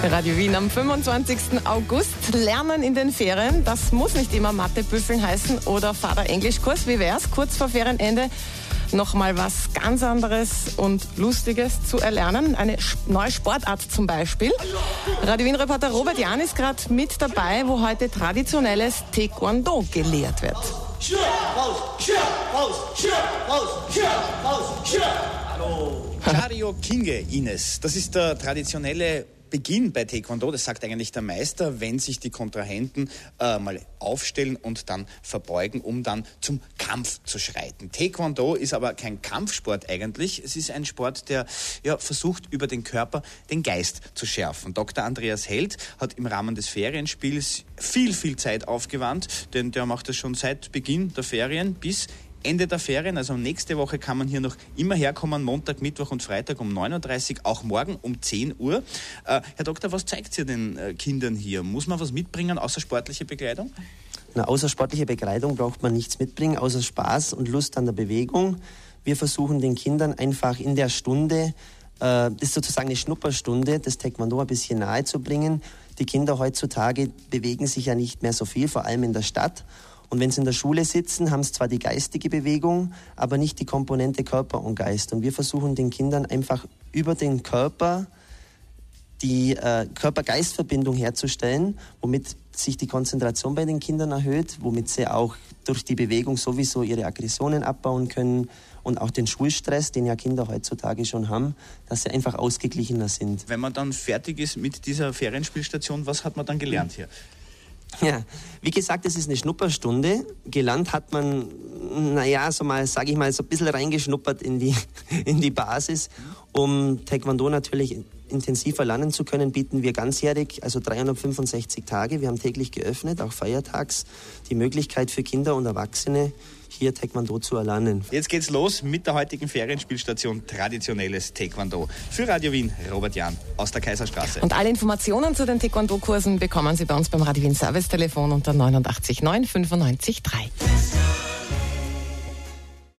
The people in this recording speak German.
Radio Wien am 25. August. Lernen in den Ferien. Das muss nicht immer Mathebüffeln heißen oder Vater-Englisch-Kurs. Wie wär's? Kurz vor Ferienende nochmal was ganz anderes und Lustiges zu erlernen. Eine neue Sportart zum Beispiel. Radio Wien-Reporter Robert Jahn ist gerade mit dabei, wo heute traditionelles Taekwondo gelehrt wird. Hallo. Chario Kinge, Ines. Das ist der traditionelle Beginn bei Taekwondo. Das sagt eigentlich der Meister, wenn sich die Kontrahenten mal aufstellen und dann verbeugen, um dann zum Kampf zu schreiten. Taekwondo ist aber kein Kampfsport eigentlich. Es ist ein Sport, der versucht, über den Körper den Geist zu schärfen. Dr. Andreas Held hat im Rahmen des Ferienspiels viel Zeit aufgewandt, denn der macht das schon seit Beginn der Ferien bis Ende der Ferien, also nächste Woche kann man hier noch immer herkommen, Montag, Mittwoch und Freitag um 9.30 Uhr, auch morgen um 10 Uhr. Herr Doktor, was zeigt ihr den Kindern hier? Muss man was mitbringen, außer sportliche Bekleidung? Na, außer sportliche Bekleidung braucht man nichts mitbringen, außer Spaß und Lust an der Bewegung. Wir versuchen den Kindern einfach in der Stunde, das ist sozusagen eine Schnupperstunde, das Taekwondo ein bisschen nahe zu bringen. Die Kinder heutzutage bewegen sich ja nicht mehr so viel, vor allem in der Stadt. Und wenn sie in der Schule sitzen, haben sie zwar die geistige Bewegung, aber nicht die Komponente Körper und Geist. Und wir versuchen den Kindern einfach über den Körper die Körper-Geist-Verbindung herzustellen, womit sich die Konzentration bei den Kindern erhöht, womit sie auch durch die Bewegung sowieso ihre Aggressionen abbauen können und auch den Schulstress, den ja Kinder heutzutage schon haben, dass sie einfach ausgeglichener sind. Wenn man dann fertig ist mit dieser Ferienspielstation, was hat man dann gelernt hier? Ja, wie gesagt, es ist eine Schnupperstunde. Gelernt hat man, so ein bisschen reingeschnuppert in die Basis. Um Taekwondo natürlich intensiver lernen zu können, bieten wir ganzjährig, also 365 Tage, wir haben täglich geöffnet, auch feiertags, die Möglichkeit für Kinder und Erwachsene, hier Taekwondo zu erlernen. Jetzt geht's los mit der heutigen Ferienspielstation Traditionelles Taekwondo. Für Radio Wien, Robert Jahn aus der Kaiserstraße. Und alle Informationen zu den Taekwondo-Kursen bekommen Sie bei uns beim Radio Wien Servicetelefon unter 89 9 95 3.